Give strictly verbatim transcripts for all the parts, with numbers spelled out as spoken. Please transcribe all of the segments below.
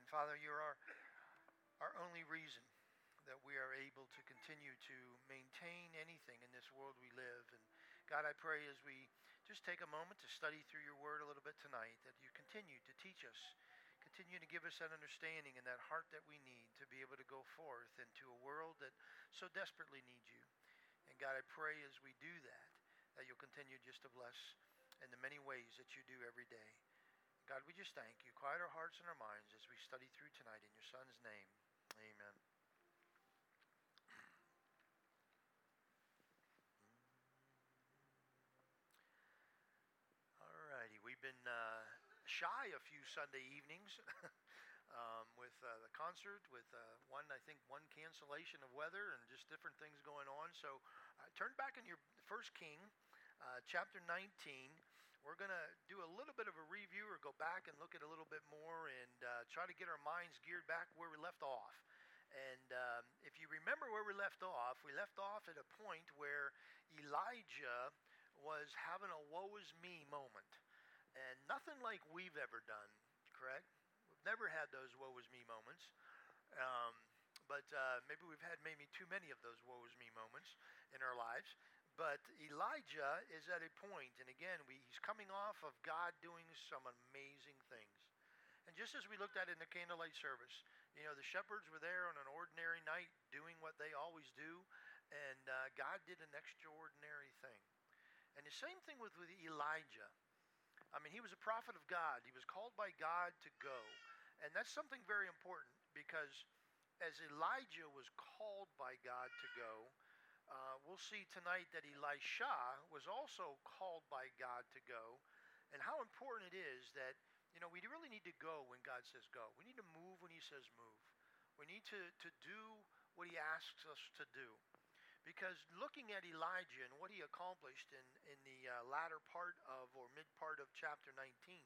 Father, you're our, our only reason that we are able to continue to maintain anything in this world we live. And God, I pray as we just take a moment to study through your word a little bit tonight, that you continue to teach us, continue to give us that understanding and that heart that we need to be able to go forth into a world that so desperately needs you. And God, I pray as we do that, that you'll continue just to bless in the many ways that you do every day. God, we just thank you. Quiet our hearts and our minds as we study through tonight in your Son's name. Amen. All righty. We've been uh, shy a few Sunday evenings um, with uh, the concert, with uh, one, I think, one cancellation of weather and just different things going on. So uh, turn back in your First King, uh, chapter nineteen. We're going to do a little bit of a review or go back and look at a little bit more and uh, try to get our minds geared back where we left off. And um, if you remember where we left off, we left off at a point where Elijah was having a woe is me moment. And nothing like we've ever done, correct? We've never had those woe is me moments. Um, but uh, maybe we've had maybe too many of those woe is me moments in our lives. But Elijah is at a point, and again, we, he's coming off of God doing some amazing things. And just as we looked at in the candlelight service, you know, the shepherds were there on an ordinary night doing what they always do, and uh, God did an extraordinary thing. And the same thing with, with Elijah. I mean, he was a prophet of God. He was called by God to go. And that's something very important, because as Elijah was called by God to go, Uh, we'll see tonight that Elisha was also called by God to go, and how important it is that, you know, we really need to go when God says go. We need to move when he says move. We need to, to do what he asks us to do. Because looking at Elijah and what he accomplished in, in the uh, latter part of, or mid part of chapter nineteen,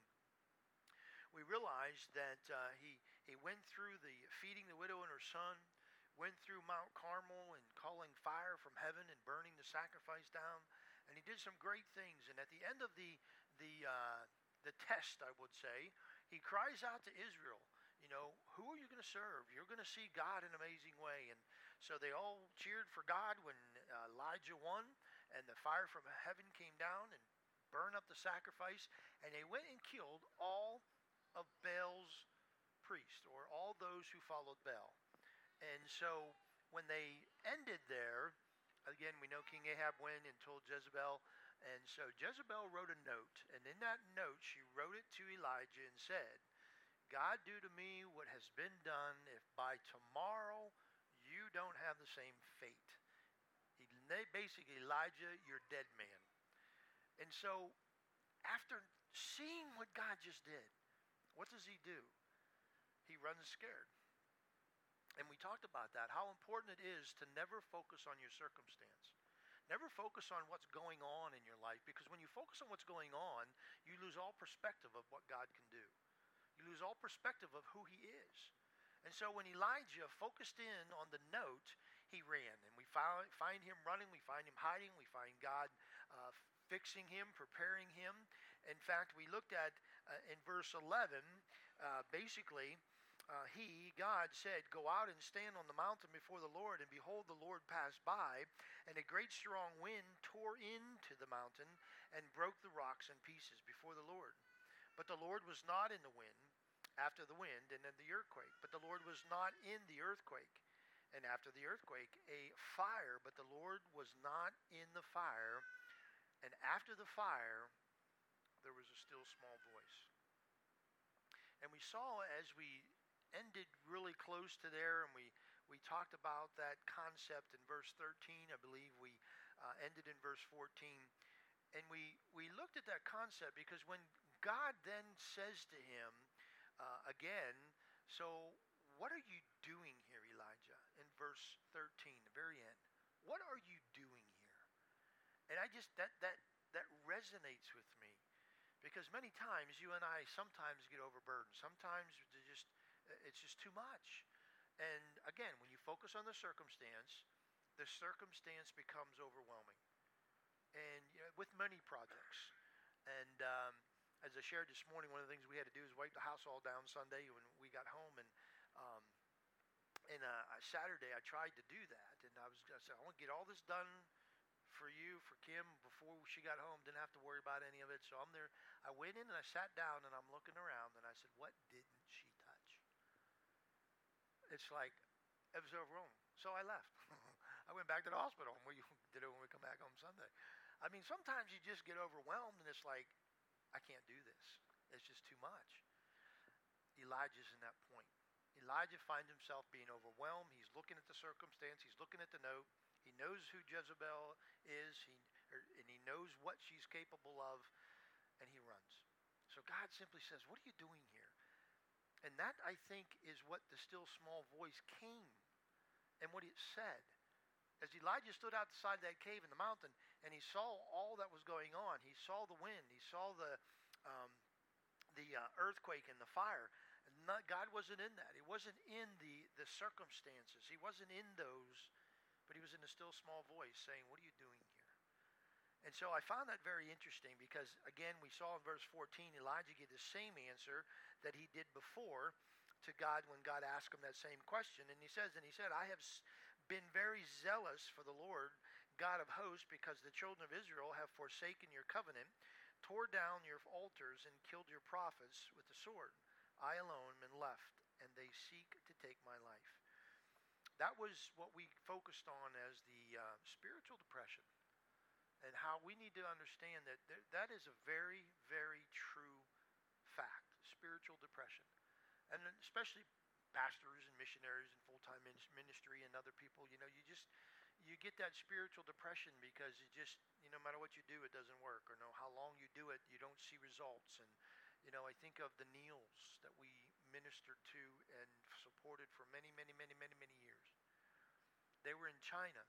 we realize that uh, he, he went through the feeding the widow and her son, went through Mount Carmel and calling fire from heaven and burning the sacrifice down, and he did some great things. And at the end of the the uh, the test, I would say, he cries out to Israel, you know, who are you going to serve? You're going to see God in an amazing way. And so they all cheered for God when uh, Elijah won, and the fire from heaven came down and burned up the sacrifice, and they went and killed all of Baal's priests, or all those who followed Baal. And so when they ended there, again, we know King Ahab went and told Jezebel. And so Jezebel wrote a note. And in that note, she wrote it to Elijah and said, God, do to me what has been done if by tomorrow you don't have the same fate. He, basically, Elijah, you're a dead man. And so after seeing what God just did, what does he do? He runs scared. And we talked about that, how important it is to never focus on your circumstance. Never focus on what's going on in your life, because when you focus on what's going on, you lose all perspective of what God can do. You lose all perspective of who he is. And so when Elijah focused in on the note, he ran. And we find, find him running, we find him hiding, we find God uh, fixing him, preparing him. In fact, we looked at uh, in verse eleven, uh, basically, Uh, he, God, said, go out and stand on the mountain before the Lord, and behold, the Lord passed by, and a great strong wind tore into the mountain and broke the rocks in pieces before the Lord. But the Lord was not in the wind, after the wind, and in the earthquake. But the Lord was not in the earthquake, and after the earthquake, a fire. But the Lord was not in the fire, and after the fire, there was a still small voice. And we saw as we ended really close to there, and we, we talked about that concept in verse thirteen. I believe we uh, ended in verse fourteen. And we, we looked at that concept because when God then says to him uh, again, so what are you doing here, Elijah? In verse thirteen, the very end. What are you doing here? And I just, that, that, that resonates with me, because many times you and I sometimes get overburdened. Sometimes just it's just too much. And again, when you focus on the circumstance, the circumstance becomes overwhelming. And you know, with many projects. And um, as I shared this morning, one of the things we had to do is wipe the house all down Sunday when we got home, and um, and uh, Saturday I tried to do that, and I was I said I want to get all this done for you, for Kim, before she got home. Didn't have to worry about any of it. So I'm there. I went in and I sat down and I'm looking around and I said, what didn't she touch? It's like it was overwhelming. So I left. I went back to the hospital, and we did it when we come back home Sunday. I mean, sometimes you just get overwhelmed and it's like, I can't do this. It's just too much. Elijah's in that point. Elijah finds himself being overwhelmed. He's looking at the circumstance. He's looking at the note. He knows who Jezebel is, he, or, and he knows what she's capable of, and he runs. So God simply says, what are you doing here? And that, I think, is what the still small voice came and what it said. As Elijah stood outside that cave in the mountain, and he saw all that was going on. He saw the wind. He saw the um, the uh, earthquake and the fire. And not, God wasn't in that. He wasn't in the, the circumstances. He wasn't in those. But he was in a still small voice saying, what are you doing here? And so I found that very interesting because, again, we saw in verse fourteen, Elijah gave the same answer that he did before to God when God asked him that same question. And he says, and he said, I have been very zealous for the Lord, God of hosts, because the children of Israel have forsaken your covenant, tore down your altars, and killed your prophets with the sword. I alone am left, and they seek to take my life. That was what we focused on as the uh, spiritual depression, and how we need to understand that th- that is a very, very true fact, spiritual depression. And especially pastors and missionaries and full-time ministry and other people, you know, you just, you get that spiritual depression because you just, you know, no matter what you do, it doesn't work, or no how long you do it, you don't see results. And, you know, I think of the Neils that we ministered to and supported for many, many, many, many, many years. They were in China,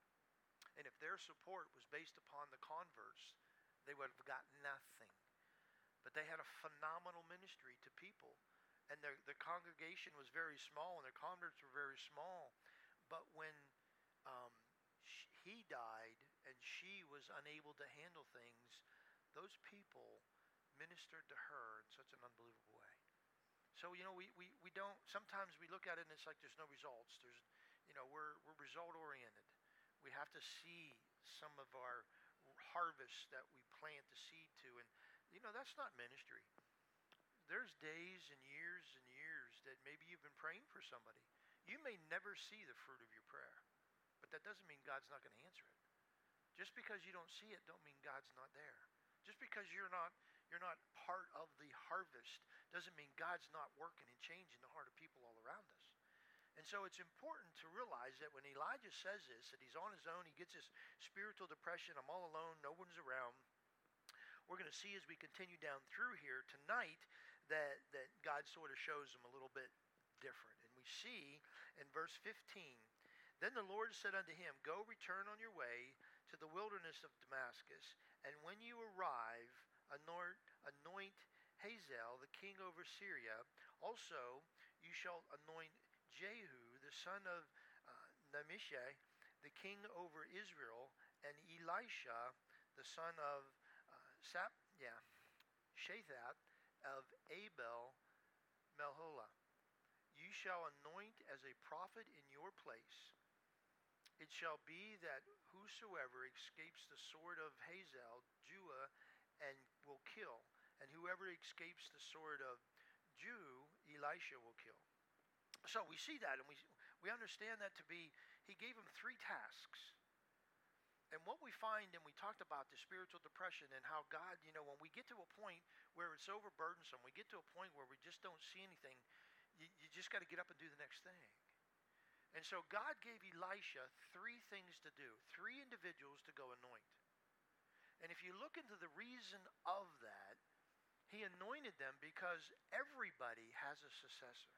and if their support was based upon the converts, they would have got nothing. But they had a phenomenal ministry to people, and their, their congregation was very small, and their converts were very small. But when um, sh- he died, and she was unable to handle things, those people ministered to her in such an unbelievable way. So, you know, we, we, we don't, sometimes we look at it and it's like there's no results. There's, you know, we're, we're result oriented. We have to see some of our harvest that we plant the seed to. And, you know, that's not ministry. There's days and years and years that maybe you've been praying for somebody. You may never see the fruit of your prayer, but that doesn't mean God's not going to answer it. Just because you don't see it don't mean God's not there. Just because you're not you're not part of the harvest doesn't mean God's not working and changing the heart of people all around us. And so it's important to realize that when Elijah says this, that he's on his own, he gets this spiritual depression, I'm all alone, no one's around. We're going to see as we continue down through here tonight that, that God sort of shows him a little bit different. And we see in verse fifteen, then the Lord said unto him, go return on your way to the wilderness of Damascus, and when you arrive, anoint, anoint Hazael, the king over Syria. Also, you shall anoint Jehu, the son of uh, Nimshi, the king over Israel, and Elisha, the son of uh, Sap, yeah, Shathath of Abel Melholah. You shall anoint as a prophet in your place. It shall be that whosoever escapes the sword of Hazael, Judah, and will kill, and whoever escapes the sword of Jehu, Elisha will kill. So we see that, and we we understand that to be, he gave him three tasks. And what we find, and we talked about the spiritual depression and how God, you know, when we get to a point where it's overburdensome, we get to a point where we just don't see anything, you, you just got to get up and do the next thing. And so God gave Elisha three things to do, three individuals to go anoint. And if you look into the reason of that, he anointed them because everybody has a successor.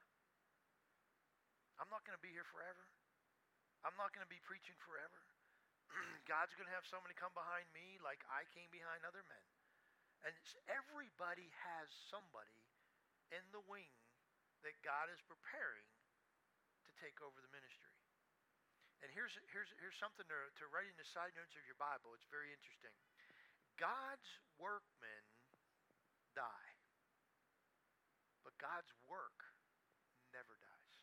I'm not going to be here forever. I'm not going to be preaching forever. God's going to have somebody come behind me like I came behind other men. And everybody has somebody in the wing that God is preparing to take over the ministry. And here's here's here's something to, to write in the side notes of your Bible. It's very interesting. God's workmen die. But God's work never dies.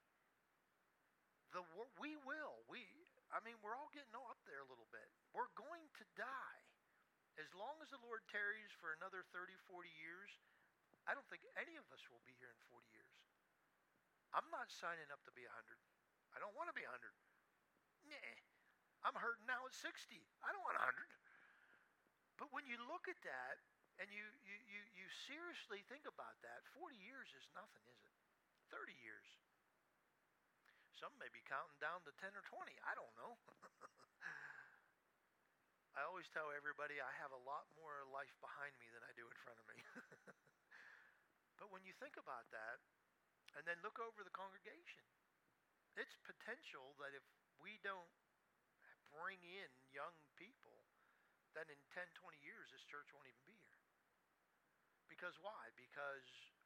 The wor- we will. We I mean, we're all getting up there a little bit. We're going to die. As long as the Lord tarries for another thirty, forty years, I don't think any of us will be here in forty years. I'm not signing up to be one hundred. I don't want to be one hundred. Nah. I'm hurting now at sixty. I don't want one hundred. But when you look at that and you, you, you, you seriously think about that, forty years is nothing, is it? thirty years. Some may be counting down to ten or twenty. I don't know. I always tell everybody I have a lot more life behind me than I do in front of me. But when you think about that, and then look over the congregation, it's potential that if we don't bring in young people, then in ten, twenty years, this church won't even be here. Because why? Because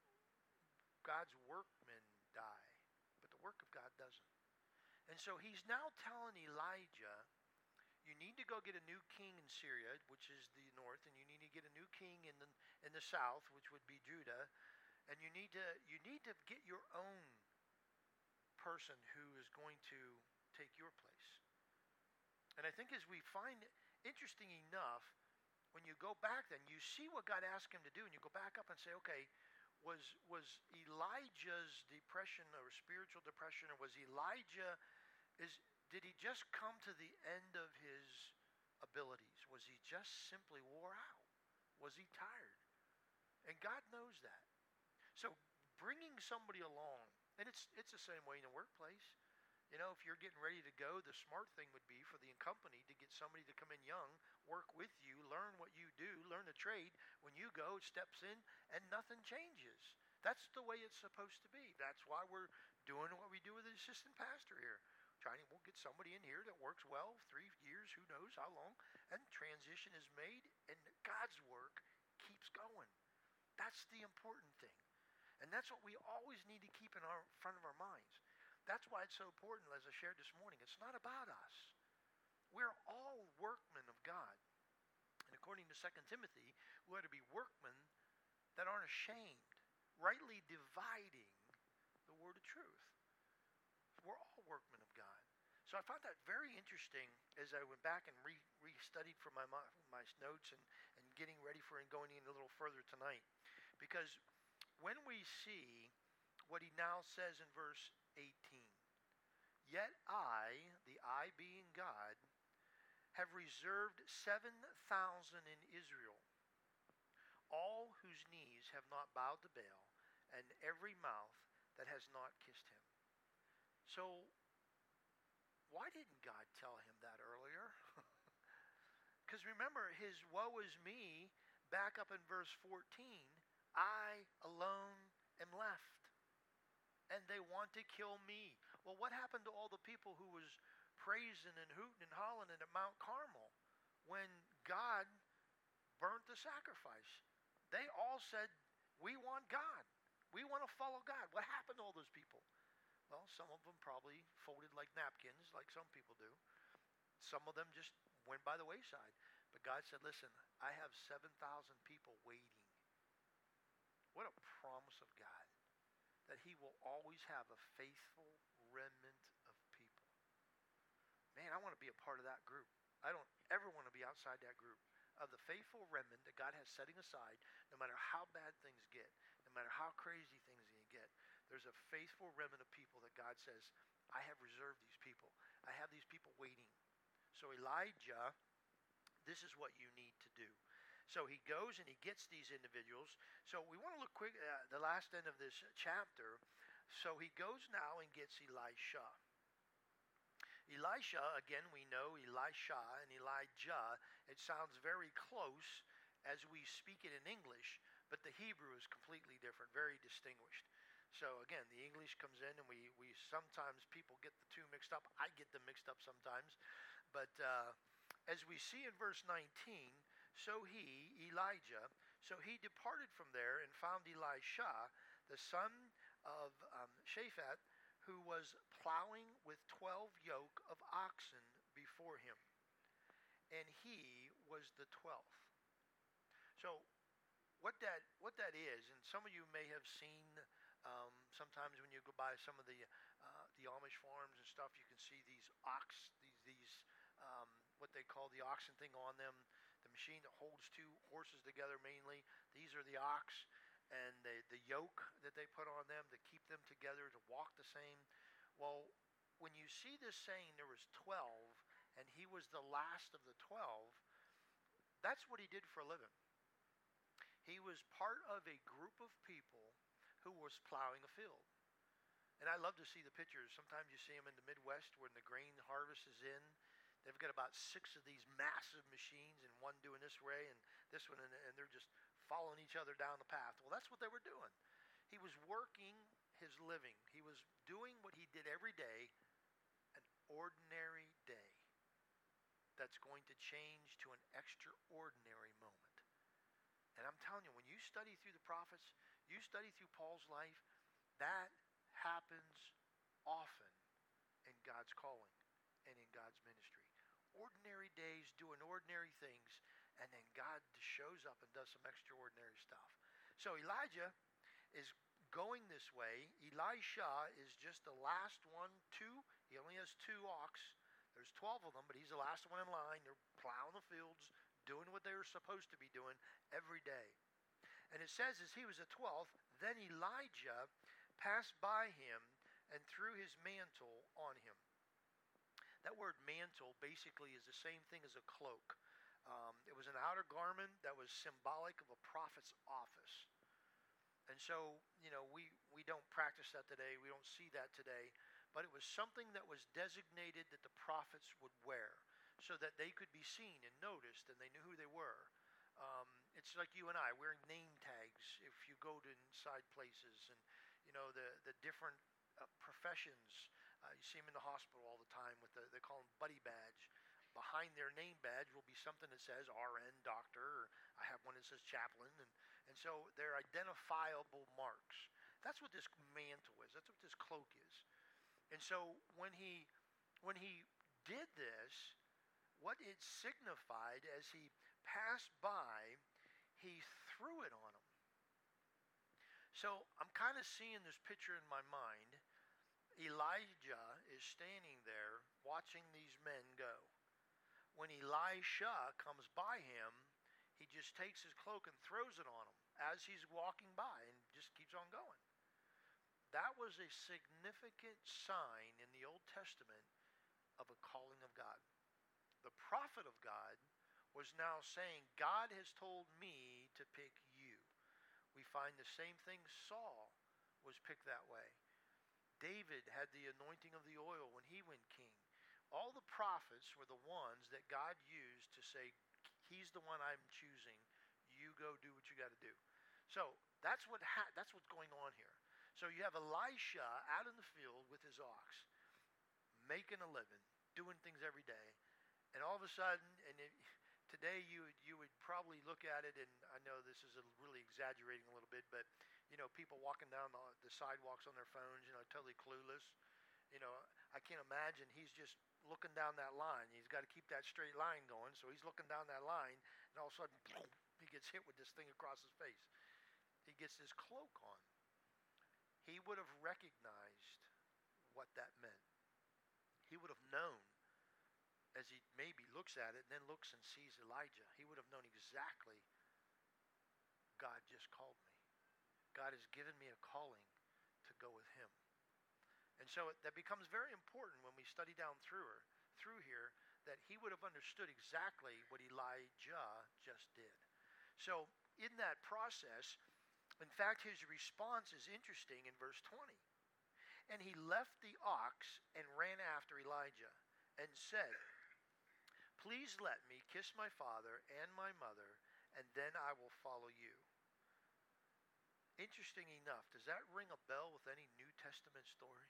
God's workmen die, but the work of God doesn't. And so he's now telling Elijah, you need to go get a new king in Syria, which is the north, and you need to get a new king in the in the south, which would be Judah, and you need to you need to get your own person who is going to take your place. And I think as we find interesting enough, when you go back then, you see what God asked him to do, and you go back up and say, okay, was was Elijah's depression or spiritual depression, or was Elijah, is did he just come to the end of his abilities? Was he just simply wore out? Was he tired? And God knows that. So bringing somebody along, and it's it's the same way in the workplace. You know, if you're getting ready to go, the smart thing would be for the company to get somebody to come in young, work with you, learn what you do, learn the trade. When you go, it steps in, and nothing changes. That's the way it's supposed to be. That's why we're doing what we do with the assistant pastor here. Trying to, we'll get somebody in here that works well, three years, who knows how long, and transition is made, and God's work keeps going. That's the important thing. And that's what we always need to keep in our front of our minds. That's why it's so important, as I shared this morning. It's not about us. We're all workmen of God. And according to Second Timothy, we are to be workmen that aren't ashamed, rightly dividing the word of truth. We're all workmen of God. So I found that very interesting as I went back and re- re-studied for my my notes and, and getting ready for and going in a little further tonight. Because when we see what he now says in verse eighteen, yet I, the I being God, have reserved seven thousand in Israel, all whose knees have not bowed to Baal, and every mouth that has not kissed him. So, why didn't God tell him that earlier? Because remember, his woe is me, back up in verse fourteen, I alone am left, and they want to kill me. Well, what happened to all the people who was praising and hooting and hollering at Mount Carmel when God burnt the sacrifice? They all said, we want God. We want to follow God. What happened to all those people? Well, some of them probably folded like napkins, like some people do. Some of them just went by the wayside. But God said, listen, I have seven thousand people waiting. What a promise of God, that he will always have a faithful remnant of people. Man, I want to be a part of that group. I don't ever want to be outside that group of the faithful remnant that God has setting aside, no matter how bad things get, no matter how crazy things get. There's a faithful remnant of people that God says, I have reserved these people. I have these people waiting. So Elijah, this is what you need to do. So he goes and he gets these individuals. So we want to look quick at the last end of this chapter. So he goes now and gets Elisha. Elisha, again, we know Elisha and Elijah. It sounds very close as we speak it in English, but the Hebrew is completely different, very distinguished. So again, the English comes in, and we, we sometimes people get the two mixed up. I get them mixed up sometimes. But uh, as we see in verse nineteen, so he, Elijah, so he departed from there and found Elisha, the son of um, Shaphat, who was plowing with twelve yoke of oxen before him. And he was the twelfth. So what that what that is, and some of you may have seen. Um, sometimes when you go by some of the uh, the Amish farms and stuff, you can see these ox, these these um, what they call the oxen thing on them, the machine that holds two horses together mainly. These are the ox, and the the yoke that they put on them to keep them together to walk the same. Well, when you see this saying there was twelve, and he was the last of the twelve, that's what he did for a living. He was part of a group of people who was plowing a field. And I love to see the pictures. Sometimes you see them in the Midwest when the grain harvest is in. They've got about six of these massive machines, and one doing this way and this one, and, and they're just following each other down the path. Well, that's what they were doing. He was working his living. He was doing what he did every day, an ordinary day that's going to change to an extraordinary moment. And I'm telling you, when you study through the prophets, you study through Paul's life, that happens often in God's calling and in God's ministry. Ordinary days doing ordinary things, and then God shows up and does some extraordinary stuff. So Elijah is going this way. Elisha is just the last one, two. He only has two ox. There's twelve of them, but he's the last one in line. They're plowing the fields, doing what they were supposed to be doing every day. And it says as he was the twelfth, then Elijah passed by him and threw his mantle on him. That word mantle basically is the same thing as a cloak. Um, it was an outer garment that was symbolic of a prophet's office. And so, you know, we, we don't practice that today. We don't see that today. But it was something that was designated that the prophets would wear so that they could be seen and noticed and they knew who they were. Um, it's like you and I wearing name tags if you go to inside places, and you know the the different uh, professions. Uh, you see them in the hospital all the time with the, they call them buddy badge. Behind their name badge will be something that says R N, doctor, or I have one that says chaplain, and and so they're identifiable marks. That's what this mantle is. That's what this cloak is. And so when he when he did this, what it signified as he passed by, he threw it on him. So I'm kind of seeing this picture in my mind. Elijah is standing there watching these men go. When Elisha comes by him, he just takes his cloak and throws it on him as he's walking by and just keeps on going. That was a significant sign in the Old Testament of a calling of God. The prophet of God was now saying, God has told me to pick you. We find the same thing. Saul was picked that way. David had the anointing of the oil when he went king. All the prophets were the ones that God used to say, he's the one I'm choosing. You go do what you got to do. So that's what ha- that's what's going on here. So you have Elisha out in the field with his ox, making a living, doing things every day. And all of a sudden, and it, today you you would probably look at it, and I know this is a really exaggerating a little bit, but you know, people walking down the, the sidewalks on their phones, you know, totally clueless. You know, I can't imagine he's just looking down that line. He's got to keep that straight line going, so he's looking down that line, and all of a sudden, boom, he gets hit with this thing across his face. He gets this cloak on. He would have recognized what that meant. He would have known. As he maybe looks at it and then looks and sees Elijah, he would have known exactly, God just called me. God has given me a calling to go with him. And so it, that becomes very important when we study down through her, through here, that he would have understood exactly what Elijah just did. So in that process, in fact, his response is interesting in verse twenty. And he left the ox and ran after Elijah and said, please let me kiss my father and my mother, and then I will follow you. Interesting enough, does that ring a bell with any New Testament story?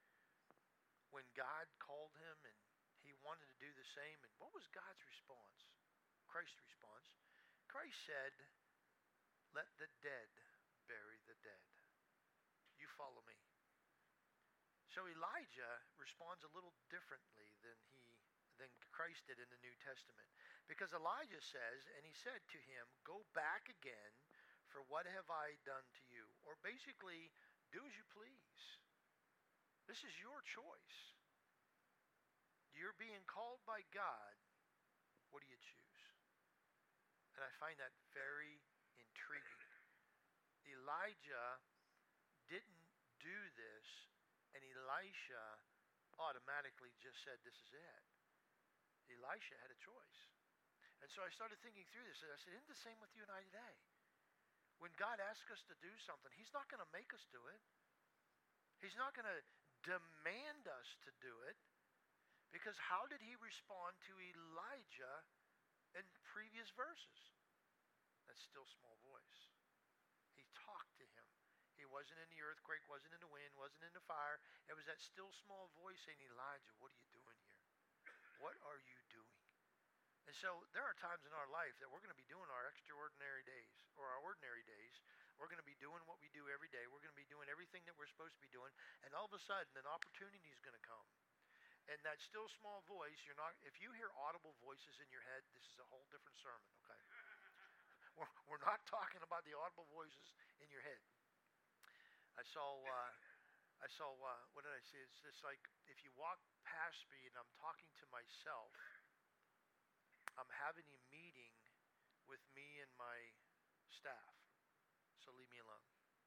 When God called him and he wanted to do the same, and what was God's response? Christ's response. Christ said, let the dead bury the dead. You follow me. So Elijah responds a little differently than he than Christ did in the New Testament. Because Elijah says, and he said to him, go back again, For what have I done to you? Or basically, do as you please. This is your choice. You're being called by God. What do you choose? And I find that very intriguing. Elijah didn't do this, and Elisha automatically just said, this is it. Elisha had a choice. And so I started thinking through this, and I said, isn't the same with you and I today? When God asks us to do something, he's not going to make us do it. He's not going to demand us to do it. Because how did he respond to Elijah in previous verses? That still small voice. He talked to him. He wasn't in the earthquake, wasn't in the wind, wasn't in the fire. It was that still small voice saying, Elijah, what are you doing here? What are you doing? And so there are times in our life that we're going to be doing our extraordinary days or our ordinary days. We're going to be doing what we do every day. We're going to be doing everything that we're supposed to be doing. And all of a sudden, an opportunity is going to come. And that still small voice, you're not, if you hear audible voices in your head, this is a whole different sermon, okay? We're, we're not talking about the audible voices in your head. I saw, uh, I saw, uh, what did I say? It's just like if you walk past me and I'm talking to myself, I'm having a meeting with me and my staff. So leave me alone.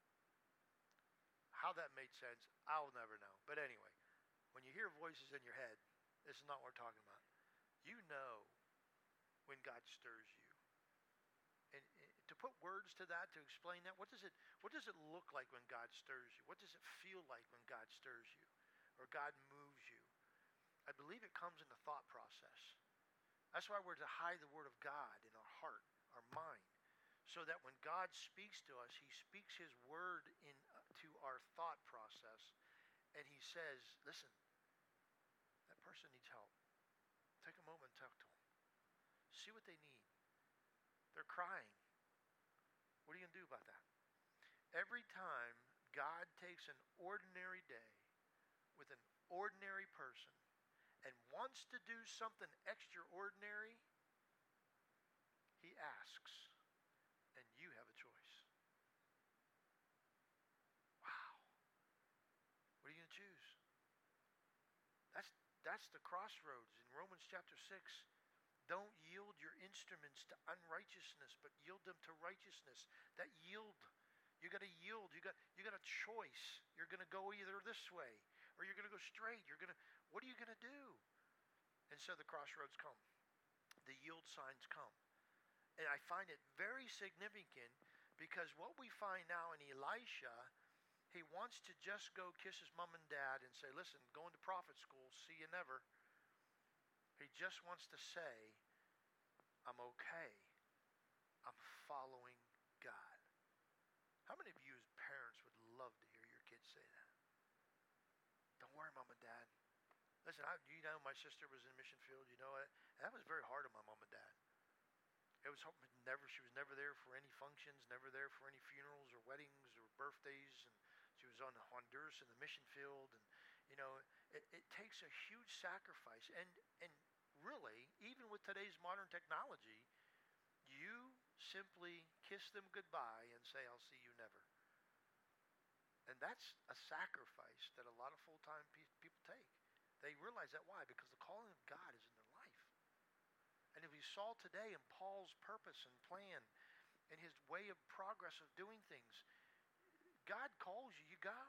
How that made sense, I'll never know. But anyway, when you hear voices in your head, this is not what we're talking about. You know when God stirs you. And, and to put words to that, to explain that, what does it what does it look like when God stirs you? What does it feel like when God stirs you or God moves you? I believe it comes in the thought process. That's why we're to hide the word of God in our heart, our mind, so that when God speaks to us, he speaks his word into our thought process, and he says, listen, that person needs help. Take a moment and talk to them. See what they need. They're crying. What are you going to do about that? Every time God takes an ordinary day with an ordinary person and wants to do something extraordinary, he asks, and you have a choice. Wow. What are you going to choose? That's, that's the crossroads in Romans chapter six. Don't yield your instruments to unrighteousness, but yield them to righteousness. That yield, you got to yield. You got you got a choice. You're going to go either this way or you're going to go straight. You're going to. What are you going to do? And so the crossroads come. The yield signs come, and I find it very significant because what we find now in Elisha, he wants to just go kiss his mom and dad and say, "Listen, going to prophet school. See you never." He just wants to say, I'm okay. I'm following God. How many of you as parents would love to hear your kids say that? Don't worry, Mom and Dad. Listen, I, you know my sister was in mission field. You know what? That was very hard on my mom and dad. It was never. She was never there for any functions, never there for any funerals or weddings or birthdays, and she was on Honduras in the mission field, and you know, it, it takes a huge sacrifice. And and really, even with today's modern technology, you simply kiss them goodbye and say, I'll see you never. And that's a sacrifice that a lot of full-time pe- people take. They realize that. Why? Because the calling of God is in their life. And if you saw today in Paul's purpose and plan and his way of progress of doing things, God calls you, you go.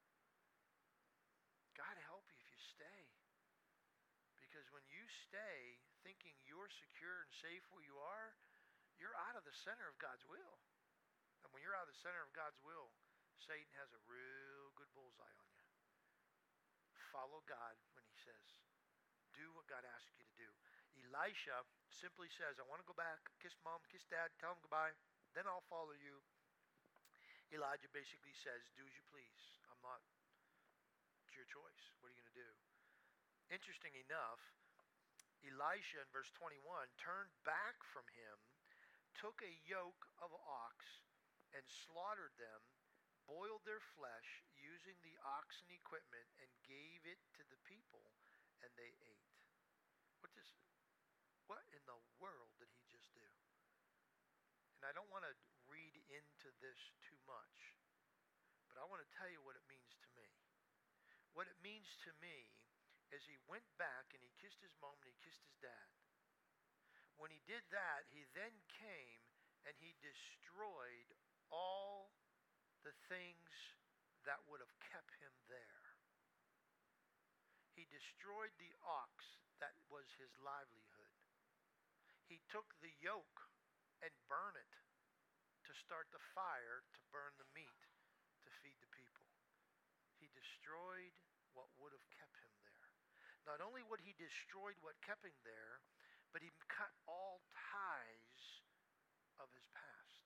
God help you if you stay. Because when you stay thinking you're secure and safe where you are, you're out of the center of God's will. And when you're out of the center of God's will, Satan has a real good bullseye on you. Follow God when he says, do what God asks you to do. Elisha simply says, I want to go back, kiss mom, kiss dad, tell them goodbye, then I'll follow you. Elijah basically says, do as you please. I'm not, it's your choice. What are you going to do? Interesting enough, Elisha in verse twenty-one turned back from him, took a yoke of ox and slaughtered them, boiled their flesh using the oxen equipment, and gave it to the people, and they ate. What does, what in the world did he just do? And I don't want to read into this too much, but I want to tell you what it means to me. What it means to me is he went back and he kissed his mom and he kissed his dad. When he did that, he then came and he destroyed all the things that would have kept him there. He destroyed the ox that was his livelihood. He took the yoke and burned it to start the fire to burn the meat to feed the people. He destroyed what would have kept him there. Not only would he destroyed what kept him there, but he cut all ties of his past.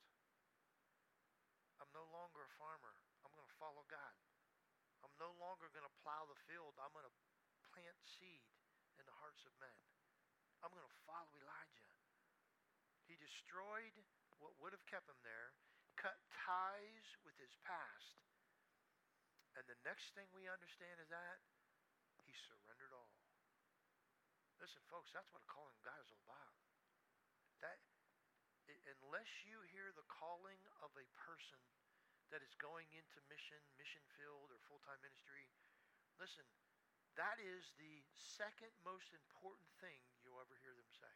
I'm no longer a farmer. I'm going to follow God. I'm no longer going to plow the field. I'm going to plant seed in the hearts of men. I'm going to follow Elijah. He destroyed what would have kept him there, cut ties with his past. And the next thing we understand is that he surrendered all. Listen, folks, that's what a calling of God is all about. That, unless you hear the calling of a person that is going into mission, mission field, or full-time ministry, listen, that is the second most important thing you'll ever hear them say.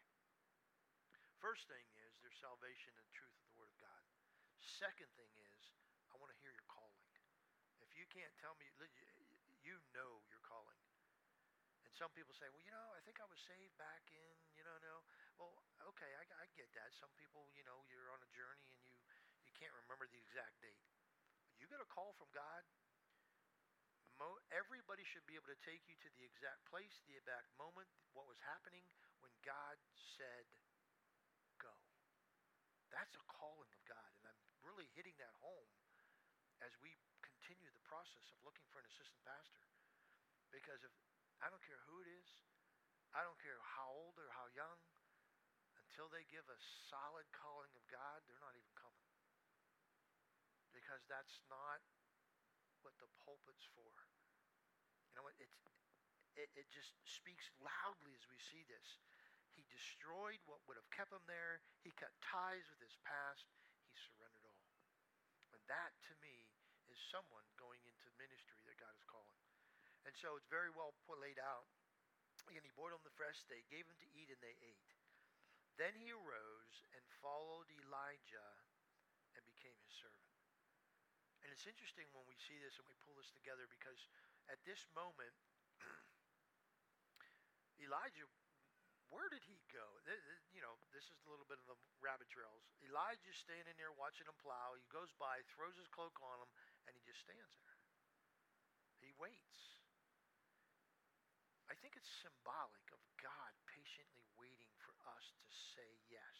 First thing is their salvation and truth of the Word of God. Second thing is, I want to hear your calling. If you can't tell me, you know your calling. And some people say, well, you know, I think I was saved back in, you know, no. Well, okay, I, I get that. Some people, you know, you're on a journey and you, you can't remember the exact date. You get a call from God. Mo- everybody should be able to take you to the exact place, the exact moment, what was happening when God said, go. That's a calling of God. And I'm really hitting that home as we continue the process of looking for an assistant pastor. Because if I don't care who it is, I don't care how old or how young, until they give a solid calling of God, they're not even coming. Because that's not what the pulpit's for. You know what? It's, it, it just speaks loudly as we see this. He destroyed what would have kept him there. He cut ties with his past. He surrendered all. And that, to me, is someone going into ministry that God is calling. And so it's very well laid out. And he brought them the fresh steak, gave them to eat, and they ate. Then he arose and followed Elijah and became his servant. And it's interesting when we see this and we pull this together, because at this moment, Elijah, where did he go? You know, this is a little bit of the rabbit trails. Elijah's standing there watching him plow. He goes by, throws his cloak on him, and he just stands there. He waits. I think it's symbolic of God patiently waiting for us to say yes.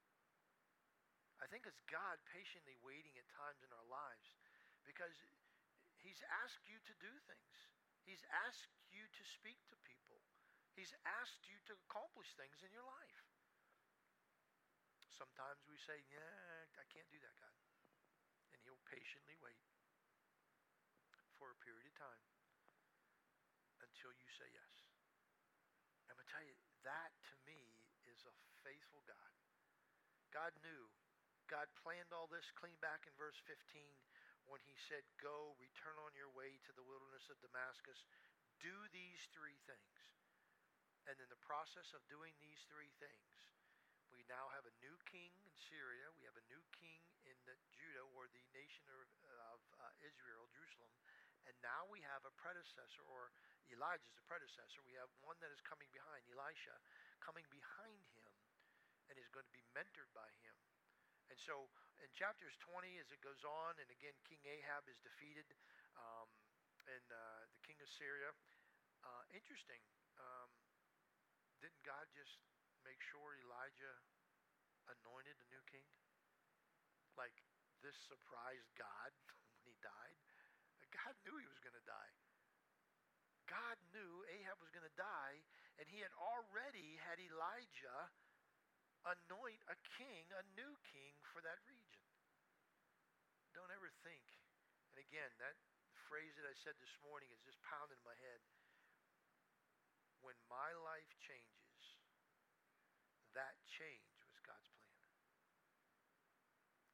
I think it's God patiently waiting at times in our lives, because he's asked you to do things. He's asked you to speak to people. He's asked you to accomplish things in your life. Sometimes we say, yeah, I can't do that, God. And he'll patiently wait for a period of time until you say yes. I'm going to tell you, that to me is a faithful God. God knew. God planned all this clean back in verse fifteen when he said, go, return on your way to the wilderness of Damascus. Do these three things. And in the process of doing these three things, we now have a new king in Syria. We have a new king in the Judah, or the nation of, of uh, Israel, Jerusalem. And now we have a predecessor, or Elijah's the predecessor. We have one that is coming behind, Elisha, coming behind him and is going to be mentored by him. And so in chapters twenty, as it goes on, and again, King Ahab is defeated, um, and uh, the king of Syria. Uh, interesting. Um, didn't God just make sure Elijah anointed a new king? Like, this surprised God when he died? God knew he was going to die. God knew Ahab was going to die, and he had already had Elijah anoint a king, a new king for that region. Don't ever think, and again, that phrase that I said this morning is just pounding in my head. When my life changes, that change was God's plan.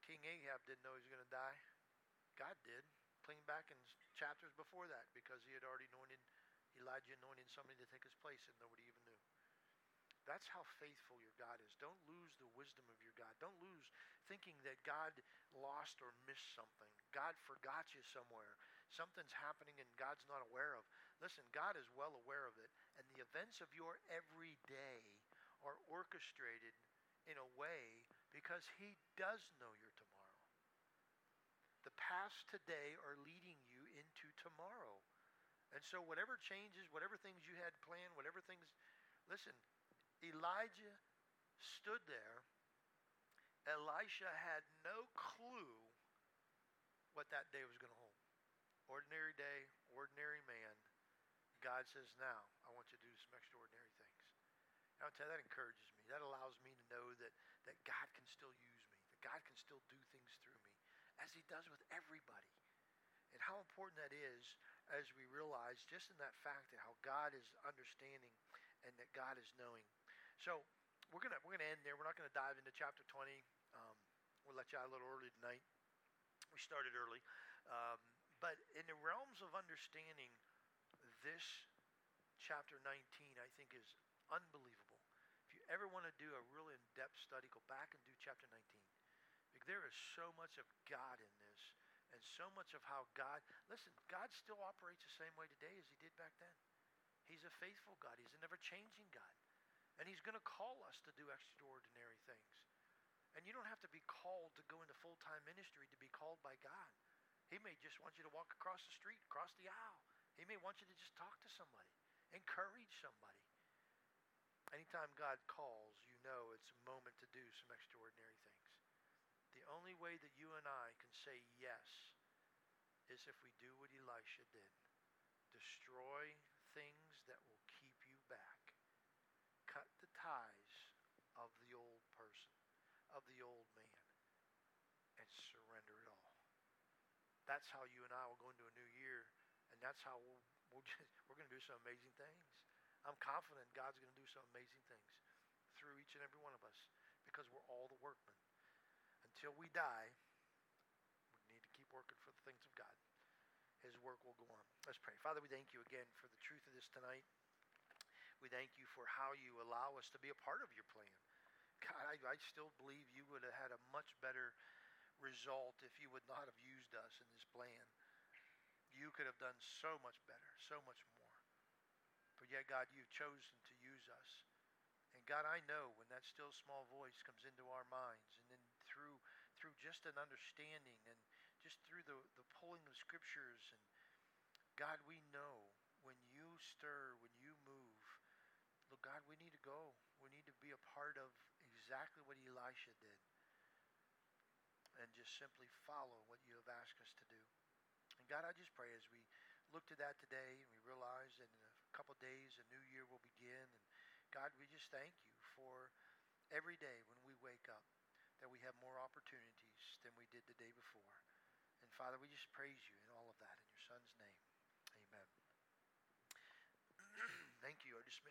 King Ahab didn't know he was going to die. God did. Clean back in chapters before that, because he had already anointed Elijah, anointed somebody to take his place, and nobody even knew. That's how faithful your God is. Don't lose the wisdom of your God. Don't lose thinking that God lost or missed something. God forgot you somewhere. Something's happening and God's not aware of. Listen, God is well aware of it. And the events of your everyday are orchestrated in a way because he does know your tomorrow. The past today are leading you into tomorrow. And so whatever changes, whatever things you had planned, whatever things, listen, Elijah stood there. Elisha had no clue what that day was going to hold. Ordinary day, ordinary man. God says, now, I want you to do some extraordinary things. And I'll tell you, that encourages me. That allows me to know that, that God can still use me, that God can still do things through me, as he does with everybody. And how important that is as we realize just in that fact that how God is understanding and that God is knowing. So we're gonna we're gonna end there. We're not gonna dive into chapter twenty. Um, we'll let you out a little early tonight. We started early, um, but in the realms of understanding, this chapter nineteen I think is unbelievable. If you ever want to do a real in-depth study, go back and do chapter nineteen. Because there is so much of God in this, and so much of how God. Listen, God still operates the same way today as he did back then. He's a faithful God. He's a never-changing God. And he's going to call us to do extraordinary things. And you don't have to be called to go into full-time ministry to be called by God. He may just want you to walk across the street, across the aisle. He may want you to just talk to somebody, encourage somebody. Anytime God calls, you know it's a moment to do some extraordinary things. The only way that you and I can say yes is if we do what Elisha did. Destroy things that will keep you back. Cut the ties of the old person, of the old man, and surrender it all. That's how you and I will go into a new year, and that's how we'll, we'll just, we're going to do some amazing things. I'm confident God's going to do some amazing things through each and every one of us, because we're all the workmen. Until we die, we need to keep working for the things of God. His work will go on. Let's pray. Father, we thank you again for the truth of this tonight. We thank you for how you allow us to be a part of your plan. God, I, I still believe you would have had a much better result if you would not have used us in this plan. You could have done so much better, so much more. But yet, God, you've chosen to use us. And God, I know when that still small voice comes into our minds, and then through through just an understanding and just through the, the pulling of scriptures, and God, we know when you stir, when you move, look, God, we need to go. We need to be a part of exactly what Elisha did, and just simply follow what you have asked us to do. And God, I just pray as we look to that today, and we realize that in a couple of days a new year will begin, and God, we just thank you for every day when we wake up that we have more opportunities than we did the day before. And Father, we just praise you in all of that in your Son's name. Amen. Thank you. I dismiss